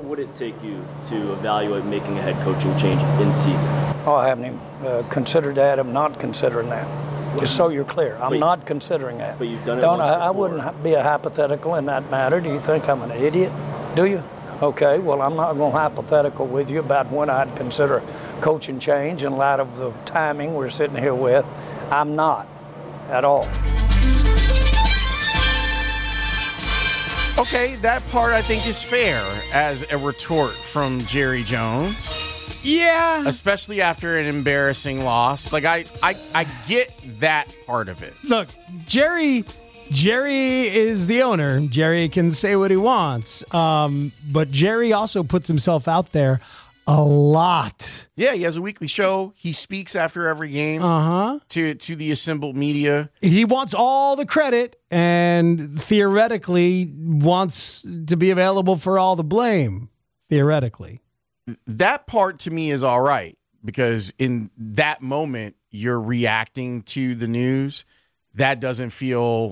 would it take you to evaluate making a head coaching change in season? Oh, I haven't even considered that. I'm not considering that. Just so you're clear, I'm not considering that. But you've done it once before. I wouldn't be a hypothetical in that matter. Do you think I'm an idiot? Do you? Okay, well, I'm not going hypothetical with you about when I'd consider coaching change in light of the timing we're sitting here with. I'm not at all. Okay, that part I think is fair as a retort from Jerry Jones. Yeah. Especially after an embarrassing loss. Like, I get that part of it. Look, Jerry is the owner. Jerry can say what he wants. But Jerry also puts himself out there a lot. Yeah, he has a weekly show. He speaks after every game to the assembled media. He wants all the credit and theoretically wants to be available for all the blame, theoretically. That part to me is all right because in that moment you're reacting to the news. That doesn't feel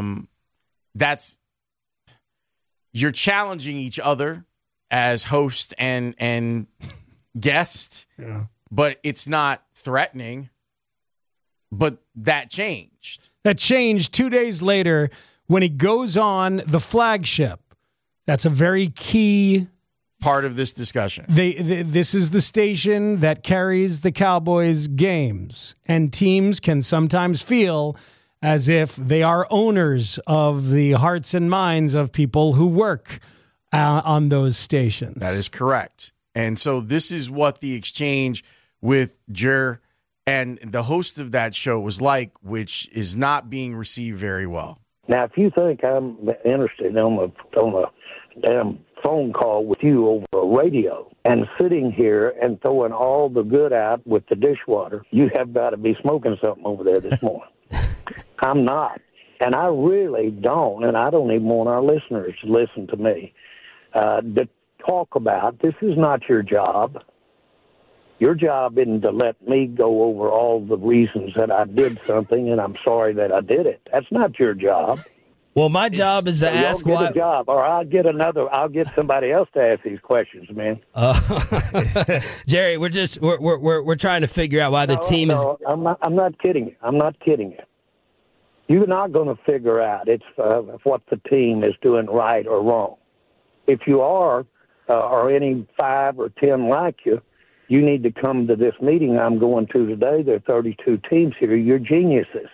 you're challenging each other as host and guest, but it's not threatening. But that changed. That changed 2 days later when he goes on the flagship. That's a very key part of this discussion. This is the station that carries the Cowboys games, and teams can sometimes feel as if they are owners of the hearts and minds of people who work on those stations. That is correct. And so this is what the exchange with Jer and the host of that show was like, which is not being received very well. Now, if you think I'm interested on a damn phone call with you over a radio and sitting here and throwing all the good out with the dishwater, you have got to be smoking something over there this morning. I'm not. And I really don't, and I don't even want our listeners to listen to me, to talk about this is not your job. Your job isn't to let me go over all the reasons that I did something and I'm sorry that I did it. That's not your job. Well, my job is to ask why. Get a job, or I'll get somebody else to ask these questions, man. Jerry, we're trying to figure out why the team is. I'm not kidding you. I'm not kidding you. You're not going to figure out what the team is doing right or wrong. If you are, or any 5 or 10 like you, you need to come to this meeting I'm going to today. There are 32 teams here. You're geniuses.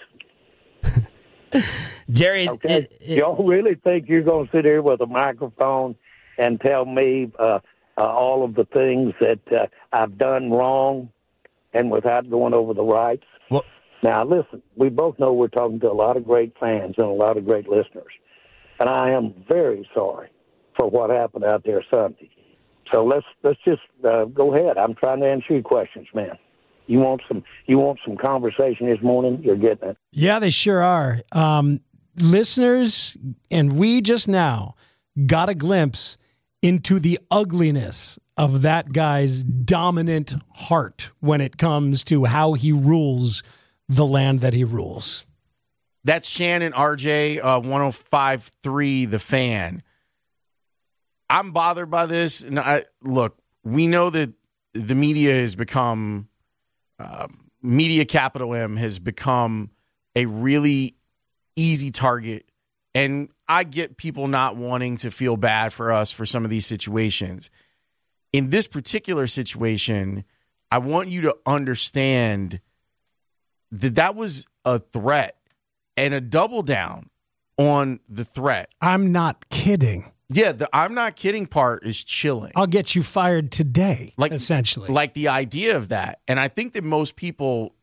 Jerry, okay? Y'all really think you're going to sit here with a microphone and tell me all of the things that I've done wrong and without going over the rights? Well, now, listen, we both know we're talking to a lot of great fans and a lot of great listeners, and I am very sorry for what happened out there Sunday. So let's just go ahead. I'm trying to answer your questions, man. You want some conversation this morning? You're getting it. Yeah, they sure are. Listeners, and we just now got a glimpse into the ugliness of that guy's dominant heart when it comes to how he rules the land that he rules. That's Shannon RJ, 105.3 The Fan. I'm bothered by this. And look, we know that the media has become, media capital M has become a really easy target. And I get people not wanting to feel bad for us for some of these situations. In this particular situation, I want you to understand that that was a threat and a double down on the threat. I'm not kidding. Yeah, the I'm not kidding part is chilling. I'll get you fired today, essentially. Like the idea of that. And I think that most people...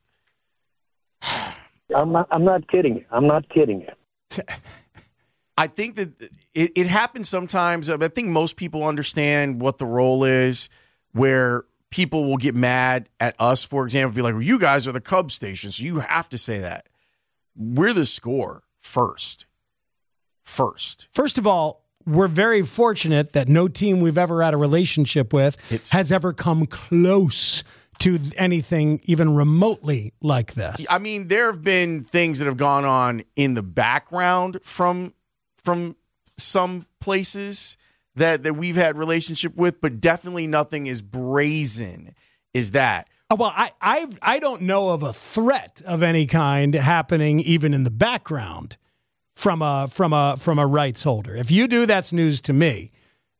I'm not kidding you. I'm not kidding you. I think that it happens sometimes. I think most people understand what the role is, where people will get mad at us, for example, be like, well, you guys are the Cubs station, so you have to say that. We're the score first. First of all, we're very fortunate that no team we've ever had a relationship with has ever come close to anything even remotely like this. I mean, there have been things that have gone on in the background from some places that we've had relationship with, but definitely nothing as brazen as that. Well, I don't know of a threat of any kind happening even in the background from a rights holder. If you do, that's news to me.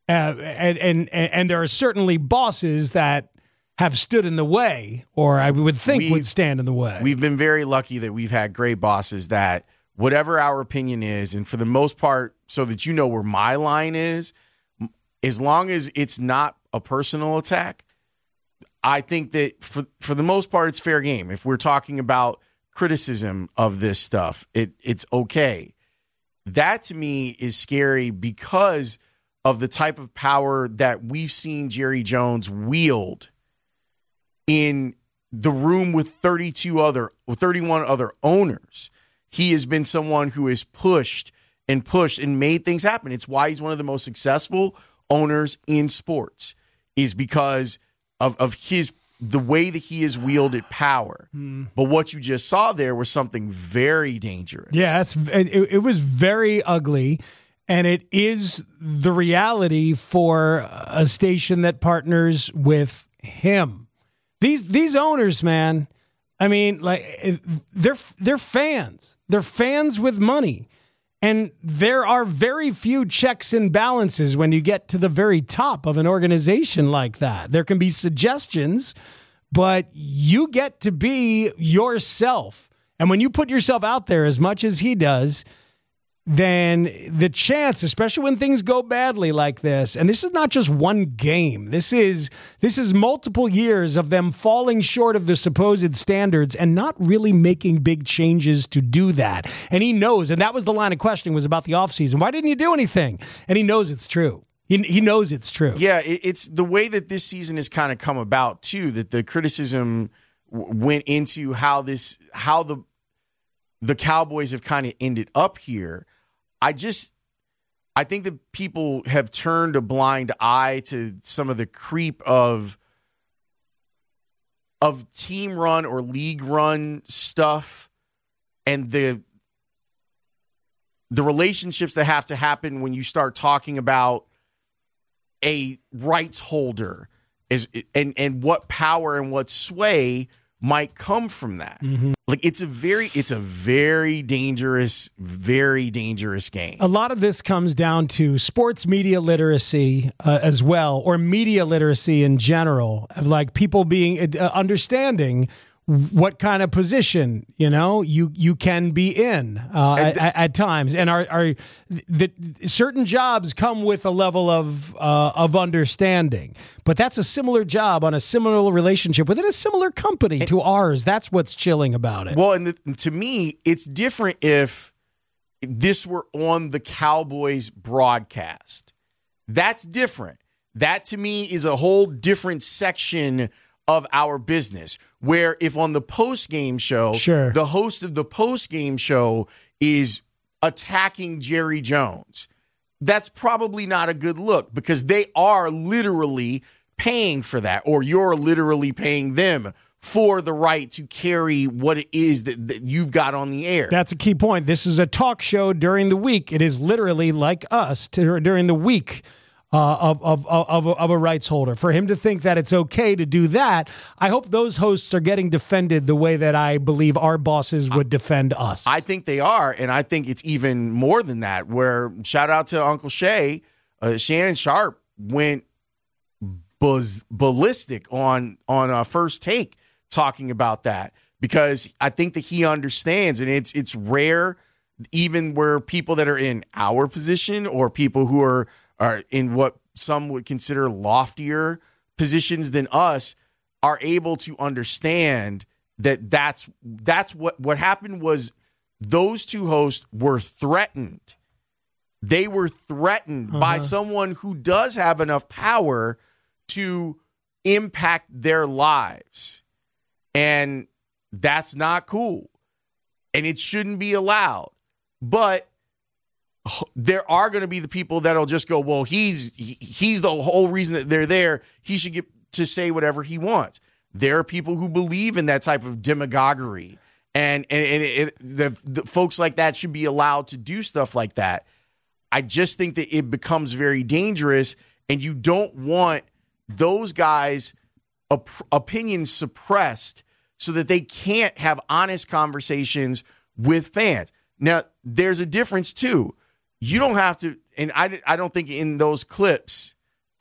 And there are certainly bosses that have stood in the way, or I would think would stand in the way. We've been very lucky that we've had great bosses that whatever our opinion is, and for the most part, so that you know where my line is, as long as it's not a personal attack, I think that for the most part, it's fair game. If we're talking about criticism of this stuff, it's okay. That to me is scary because of the type of power that we've seen Jerry Jones wield in the room with 31 other owners. He has been someone who has pushed and made things happen. It's why he's one of the most successful owners in sports, is because of the way that he has wielded power. But what you just saw there was something very dangerous. Yeah, it was very ugly, and it is the reality for a station that partners with him. These owners, man, I mean, like they're fans. They're fans with money. And there are very few checks and balances when you get to the very top of an organization like that. There can be suggestions, but you get to be yourself. And when you put yourself out there as much as he does, then the chance, especially when things go badly like this, and this is not just one game, this is multiple years of them falling short of the supposed standards and not really making big changes to do that. And he knows, and that was the line of questioning, was about the offseason. Why didn't you do anything? And he knows it's true. He knows it's true. Yeah, it's the way that this season has kind of come about, too, that the criticism went into how the Cowboys have kind of ended up here. I think that people have turned a blind eye to some of the creep of team run or league run stuff and the relationships that have to happen when you start talking about a rights holder and what power and what sway might come from that. Mm-hmm. Like it's a very dangerous game. A lot of this comes down to sports media literacy as well, or media literacy in general, of like people being understanding what kind of position you can be in at times, and are certain jobs come with a level of understanding. But that's a similar job on a similar relationship within a similar company to ours. That's what's chilling about it. Well, and to me, it's different if this were on the Cowboys broadcast. That's different. That to me is a whole different section of our business, where if on the post-game show, sure, the host of the post-game show is attacking Jerry Jones, that's probably not a good look, because they are literally paying for that, or you're literally paying them for the right to carry what it is that you've got on the air. That's a key point. This is a talk show during the week. It is literally like us during the week of a rights holder. For him to think that it's okay to do that, I hope those hosts are getting defended the way that I believe our bosses would defend us. I think they are, and I think it's even more than that, where shout out to Uncle Shay, Shannon Sharp went ballistic on First Take talking about that, because I think that he understands, and it's rare even where people that are in our position or people who are in what some would consider loftier positions than us are able to understand that's what happened. Was those two hosts were threatened. They were threatened by someone who does have enough power to impact their lives. And that's not cool. And it shouldn't be allowed. But there are going to be the people that'll just go, well, he's the whole reason that they're there. He should get to say whatever he wants. There are people who believe in that type of demagoguery, and the folks like that should be allowed to do stuff like that. I just think that it becomes very dangerous, and you don't want those guys' opinions suppressed so that they can't have honest conversations with fans. Now, there's a difference, too. You don't have to, and I don't think in those clips,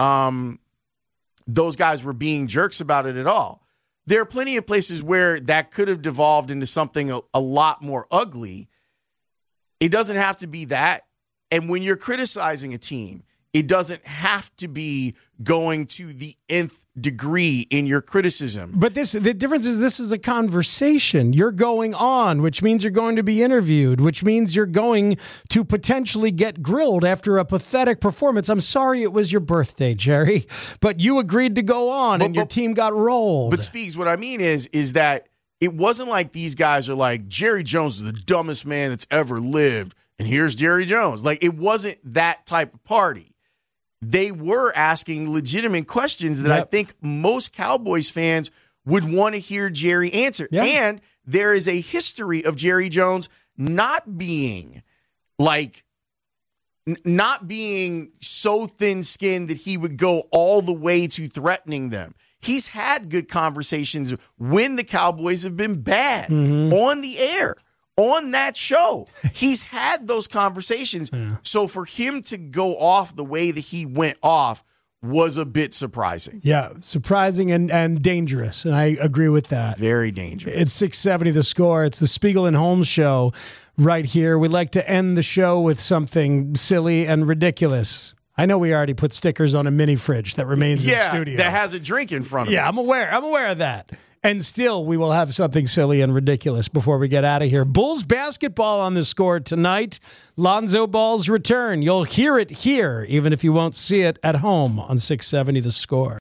those guys were being jerks about it at all. There are plenty of places where that could have devolved into something a lot more ugly. It doesn't have to be that. And when you're criticizing a team, it doesn't have to be going to the nth degree in your criticism. But the difference is this is a conversation. You're going on, which means you're going to be interviewed, which means you're going to potentially get grilled after a pathetic performance. I'm sorry it was your birthday, Jerry, but you agreed to go on and your team got rolled. But Speaks, what I mean is that it wasn't like these guys are like, Jerry Jones is the dumbest man that's ever lived, and here's Jerry Jones. Like, it wasn't that type of party. They were asking legitimate questions that I think most Cowboys fans would want to hear Jerry answer. Yep. And there is a history of Jerry Jones not being so thin-skinned that he would go all the way to threatening them. He's had good conversations when the Cowboys have been bad on the air. On that show, he's had those conversations. Yeah. So for him to go off the way that he went off was a bit surprising. Yeah, surprising and dangerous. And I agree with that. Very dangerous. It's 670 The Score. It's the Spiegel and Holmes show right here. We'd like to end the show with something silly and ridiculous. I know we already put stickers on a mini fridge that remains in the studio. That has a drink in front of it. Yeah, I'm aware of that. And still, we will have something silly and ridiculous before we get out of here. Bulls basketball on The Score tonight. Lonzo Ball's return. You'll hear it here, even if you won't see it at home on 670 The Score.